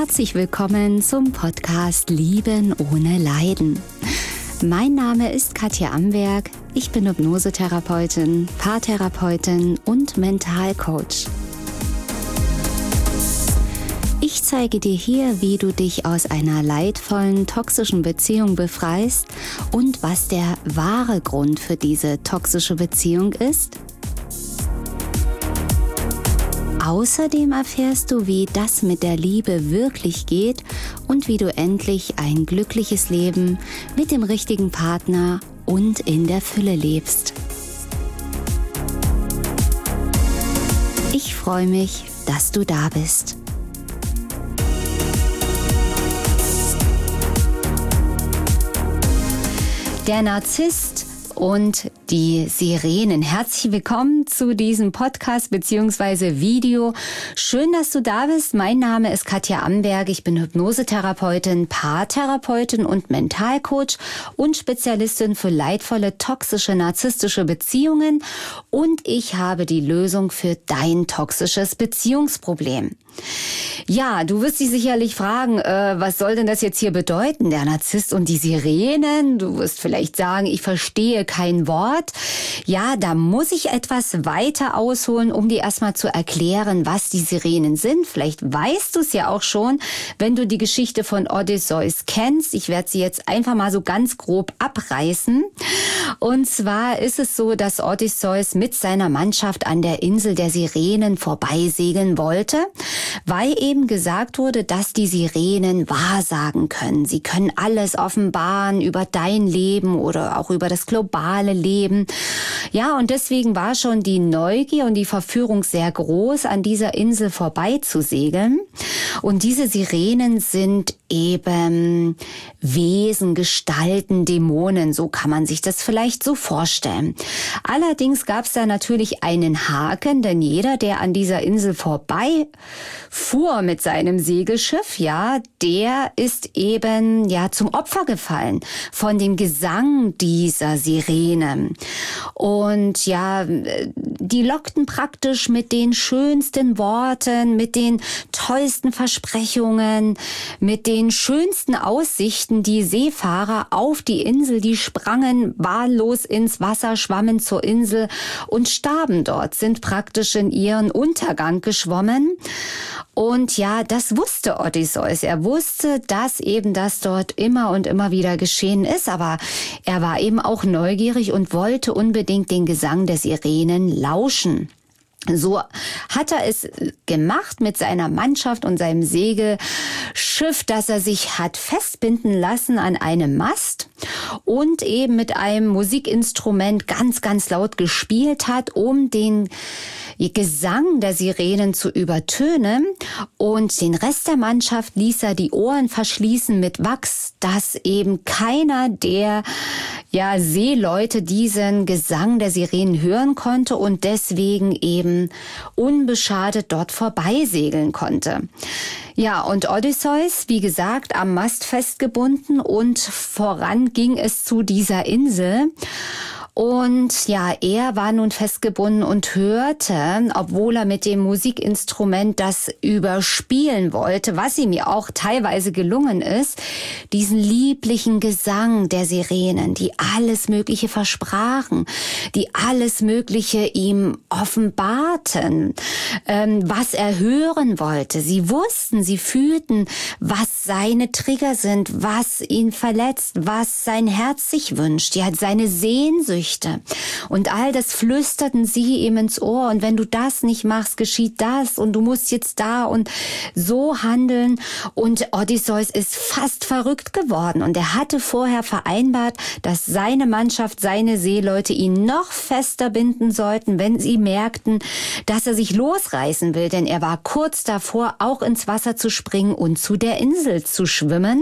Herzlich willkommen zum Podcast Lieben ohne Leiden. Mein Name ist Katja Amberg, ich bin Hypnosetherapeutin, Paartherapeutin und Mentalcoach. Ich zeige dir hier, wie du dich aus einer leidvollen, toxischen Beziehung befreist und was der wahre Grund für diese toxische Beziehung ist. Außerdem erfährst du, wie das mit der Liebe wirklich geht und wie du endlich ein glückliches Leben mit dem richtigen Partner und in der Fülle lebst. Ich freue mich, dass du da bist. Der Narzisst und die Sirenen. Herzlich willkommen zu diesem Podcast bzw. Video. Schön, dass du da bist. Mein Name ist Katja Amberg. Ich bin Hypnosetherapeutin, Paartherapeutin und Mentalcoach und Spezialistin für leidvolle, toxische, narzisstische Beziehungen. Und ich habe die Lösung für dein toxisches Beziehungsproblem. Ja, du wirst dich sicherlich fragen, was soll denn das jetzt hier bedeuten, der Narzisst und die Sirenen? Du wirst vielleicht sagen, ich verstehe kein Wort. Ja, da muss ich etwas weiter ausholen, um dir erstmal zu erklären, was die Sirenen sind. Vielleicht weißt du es ja auch schon, wenn du die Geschichte von Odysseus kennst. Ich werde sie jetzt einfach mal so ganz grob abreißen. Und zwar ist es so, dass Odysseus mit seiner Mannschaft an der Insel der Sirenen vorbeisegeln wollte, weil eben gesagt wurde, dass die Sirenen wahrsagen können. Sie können alles offenbaren über dein Leben oder auch über das globale Leben. Ja, und deswegen war schon die Neugier und die Verführung sehr groß, an dieser Insel vorbeizusegeln. Und diese Sirenen sind eben Wesen, Gestalten, Dämonen, so kann man sich das vielleicht so vorstellen. Allerdings gab es da natürlich einen Haken, denn jeder, der an dieser Insel vorbeifuhr mit seinem Segelschiff, ja, der ist eben zum Opfer gefallen von dem Gesang dieser Sirenen. Und ja, die lockten praktisch mit den schönsten Worten, mit den tollsten Versprechungen, mit den schönsten Aussichten die Seefahrer auf die Insel, die sprangen wahllos ins Wasser, schwammen zur Insel und starben dort, sind praktisch in ihren Untergang geschwommen. Und ja, das wusste Odysseus. Er wusste, dass eben das dort immer und immer wieder geschehen ist, aber er war eben auch neugierig und wollte unbedingt den Gesang der Sirenen lauschen. So hat er es gemacht mit seiner Mannschaft und seinem Segelschiff, dass er sich hat festbinden lassen an einem Mast und eben mit einem Musikinstrument ganz, ganz laut gespielt hat, um den Gesang der Sirenen zu übertönen, und den Rest der Mannschaft ließ er die Ohren verschließen mit Wachs, dass eben keiner der Seeleute diesen Gesang der Sirenen hören konnte und deswegen eben unbeschadet dort vorbeisegeln konnte. Ja, und Odysseus, wie gesagt, am Mast festgebunden, und voran ging es zu dieser Insel. Und ja, er war nun festgebunden und hörte, obwohl er mit dem Musikinstrument das überspielen wollte, was ihm ja auch teilweise gelungen ist, diesen lieblichen Gesang der Sirenen, die alles Mögliche versprachen, die alles Mögliche ihm offenbarten, was er hören wollte. Sie wussten, sie fühlten, was seine Trigger sind, was ihn verletzt, was sein Herz sich wünscht, ja, seine Sehnsüchte. Und all das flüsterten sie ihm ins Ohr. Und wenn du das nicht machst, geschieht das. Und du musst jetzt da und so handeln. Und Odysseus ist fast verrückt geworden. Und er hatte vorher vereinbart, dass seine Mannschaft, seine Seeleute ihn noch fester binden sollten, wenn sie merkten, dass er sich losreißen will. Denn er war kurz davor, auch ins Wasser zu springen und zu der Insel zu schwimmen.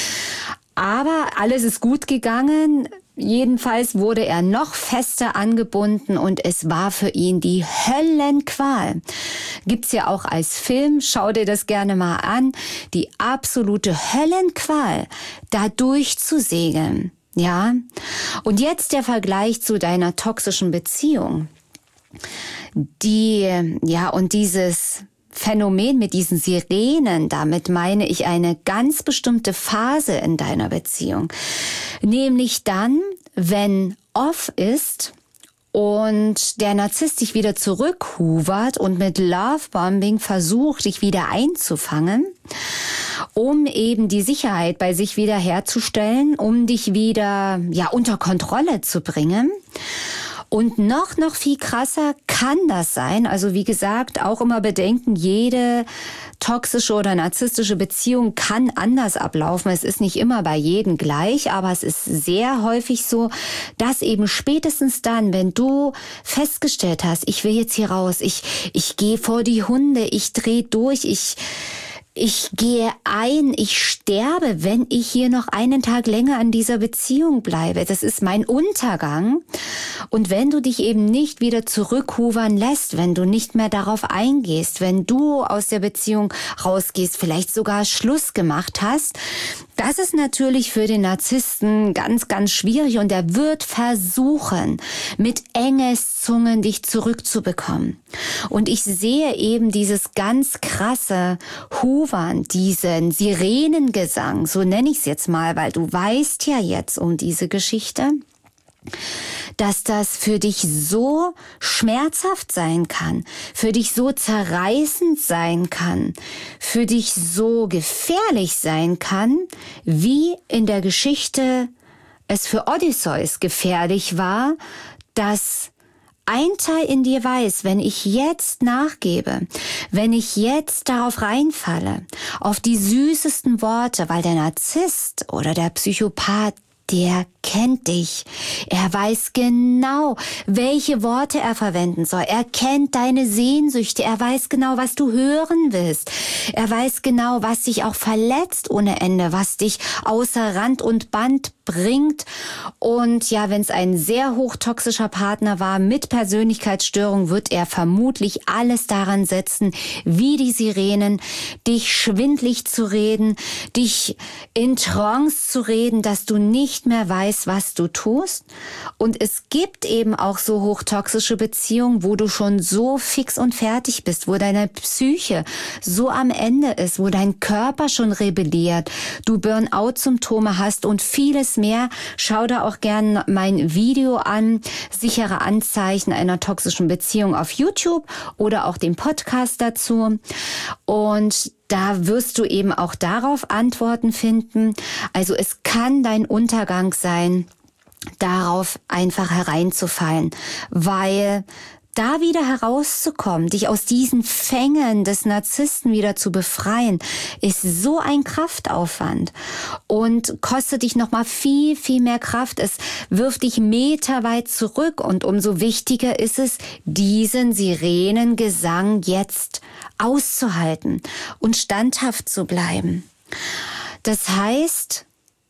Aber alles ist gut gegangen. Jedenfalls wurde er noch fester angebunden und es war für ihn die Höllenqual. Gibt's ja auch als Film, schau dir das gerne mal an. Die absolute Höllenqual, da durchzusegeln. Ja? Und jetzt der Vergleich zu deiner toxischen Beziehung. Und dieses Phänomen mit diesen Sirenen, damit meine ich eine ganz bestimmte Phase in deiner Beziehung. Nämlich dann, wenn off ist und der Narzisst dich wieder zurückhuvert und mit Lovebombing versucht, dich wieder einzufangen, um eben die Sicherheit bei sich wieder herzustellen, um dich wieder unter Kontrolle zu bringen. Und noch viel krasser kann das sein. Also wie gesagt, auch immer bedenken, jede toxische oder narzisstische Beziehung kann anders ablaufen. Es ist nicht immer bei jedem gleich, aber es ist sehr häufig so, dass eben spätestens dann, wenn du festgestellt hast, ich will jetzt hier raus, ich gehe vor die Hunde, ich drehe durch, ich gehe ein, ich sterbe, wenn ich hier noch einen Tag länger an dieser Beziehung bleibe. Das ist mein Untergang. Und wenn du dich eben nicht wieder zurückhuvern lässt, wenn du nicht mehr darauf eingehst, wenn du aus der Beziehung rausgehst, vielleicht sogar Schluss gemacht hast, das ist natürlich für den Narzissten ganz, ganz schwierig und er wird versuchen, mit Engelszungen dich zurückzubekommen. Und ich sehe eben dieses ganz krasse Huvern, diesen Sirenengesang, so nenne ich es jetzt mal, weil du weißt ja jetzt um diese Geschichte, dass das für dich so schmerzhaft sein kann, für dich so zerreißend sein kann, für dich so gefährlich sein kann, wie in der Geschichte es für Odysseus gefährlich war, dass ein Teil in dir weiß, wenn ich jetzt nachgebe, wenn ich jetzt darauf reinfalle, auf die süßesten Worte, weil der Narzisst oder der Psychopath, der kennt dich. Er weiß genau, welche Worte er verwenden soll. Er kennt deine Sehnsüchte. Er weiß genau, was du hören willst. Er weiß genau, was dich auch verletzt ohne Ende, was dich außer Rand und Band bringt. Und ja, wenn es ein sehr hochtoxischer Partner war mit Persönlichkeitsstörung, wird er vermutlich alles daran setzen, wie die Sirenen, dich schwindlig zu reden, dich in Trance zu reden, dass du nicht mehr weißt, was du tust. Und es gibt eben auch so hochtoxische Beziehungen, wo du schon so fix und fertig bist, wo deine Psyche so am Ende ist, wo dein Körper schon rebelliert, du Burnout-Symptome hast und vieles mehr. Schau da auch gern mein Video an, sichere Anzeichen einer toxischen Beziehung auf YouTube oder auch den Podcast dazu. Und da wirst du eben auch darauf Antworten finden. Also es kann dein Untergang sein, darauf einfach hereinzufallen, weil da wieder herauszukommen, dich aus diesen Fängen des Narzissten wieder zu befreien, ist so ein Kraftaufwand und kostet dich nochmal viel, viel mehr Kraft. Es wirft dich meterweit zurück und umso wichtiger ist es, diesen Sirenengesang jetzt auszuhalten und standhaft zu bleiben. Das heißt,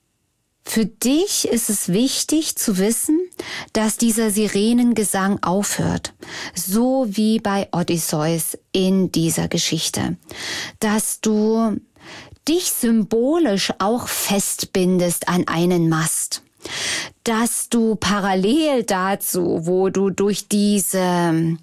für dich ist es wichtig zu wissen, dass dieser Sirenengesang aufhört, so wie bei Odysseus in dieser Geschichte, dass du dich symbolisch auch festbindest an einen Mast, dass du parallel dazu, wo du durch diese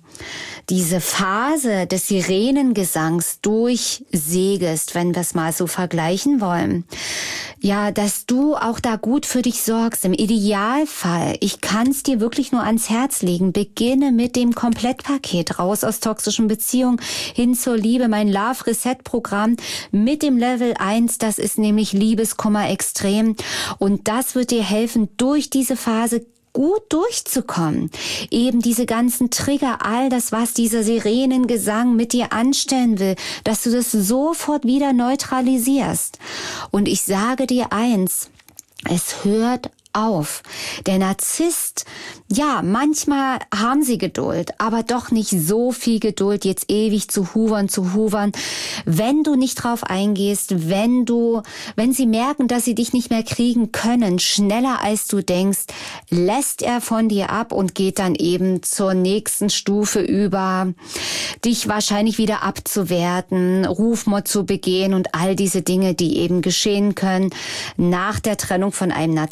Phase des Sirenengesangs durchsegest, wenn wir es mal so vergleichen wollen, ja, dass du auch da gut für dich sorgst. Im Idealfall, ich kann es dir wirklich nur ans Herz legen, beginne mit dem Komplettpaket raus aus toxischen Beziehungen hin zur Liebe, mein Love Reset Programm mit dem Level 1, das ist nämlich Liebeskummer extrem und das wird dir helfen, durch diese Phase gut durchzukommen. Eben diese ganzen Trigger, all das, was dieser Sirenengesang mit dir anstellen will, dass du das sofort wieder neutralisierst. Und ich sage dir eins, es hört auf. Der Narzisst, ja, manchmal haben sie Geduld, aber doch nicht so viel Geduld, jetzt ewig zu huvern. Wenn du nicht drauf eingehst, wenn sie merken, dass sie dich nicht mehr kriegen können, schneller als du denkst, lässt er von dir ab und geht dann eben zur nächsten Stufe über, dich wahrscheinlich wieder abzuwerten, Rufmord zu begehen und all diese Dinge, die eben geschehen können nach der Trennung von einem Narzissten.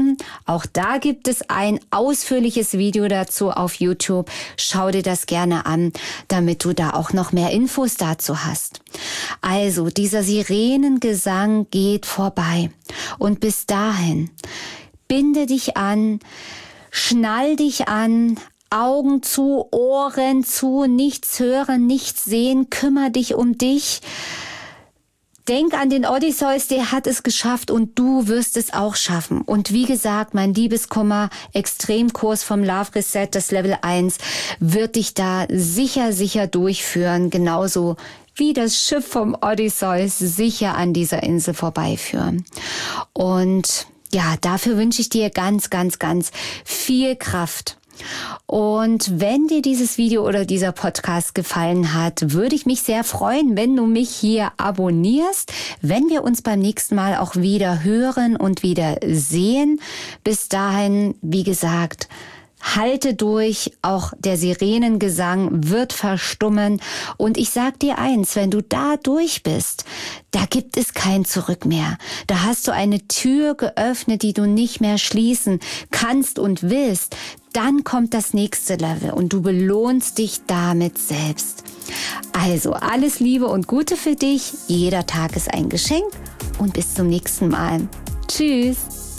bekommen. Auch da gibt es ein ausführliches Video dazu auf YouTube. Schau dir das gerne an, damit du da auch noch mehr Infos dazu hast. Also, dieser Sirenengesang geht vorbei. Und bis dahin, binde dich an, schnall dich an, Augen zu, Ohren zu, nichts hören, nichts sehen, kümmere dich um dich. Denk an den Odysseus, der hat es geschafft und du wirst es auch schaffen. Und wie gesagt, mein Liebeskummer Extremkurs vom Love Reset, das Level 1, wird dich da sicher durchführen, genauso wie das Schiff vom Odysseus sicher an dieser Insel vorbeiführen. Und ja, dafür wünsche ich dir ganz viel Kraft. Und wenn dir dieses Video oder dieser Podcast gefallen hat, würde ich mich sehr freuen, wenn du mich hier abonnierst, wenn wir uns beim nächsten Mal auch wieder hören und wieder sehen. Bis dahin, wie gesagt, halte durch, auch der Sirenengesang wird verstummen. Und ich sag dir eins, wenn du da durch bist, da gibt es kein Zurück mehr. Da hast du eine Tür geöffnet, die du nicht mehr schließen kannst und willst. Dann kommt das nächste Level und du belohnst dich damit selbst. Also alles Liebe und Gute für dich. Jeder Tag ist ein Geschenk und bis zum nächsten Mal. Tschüss.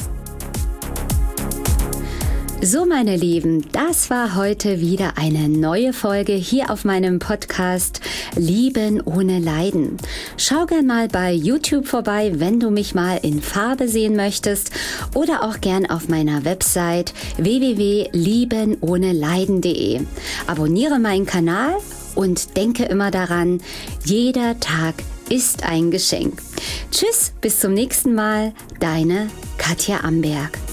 So, meine Lieben, das war heute wieder eine neue Folge hier auf meinem Podcast Lieben ohne Leiden. Schau gern mal bei YouTube vorbei, wenn du mich mal in Farbe sehen möchtest, oder auch gern auf meiner Website www.liebenohneleiden.de. Abonniere meinen Kanal und denke immer daran, jeder Tag ist ein Geschenk. Tschüss, bis zum nächsten Mal, deine Katja Amberg.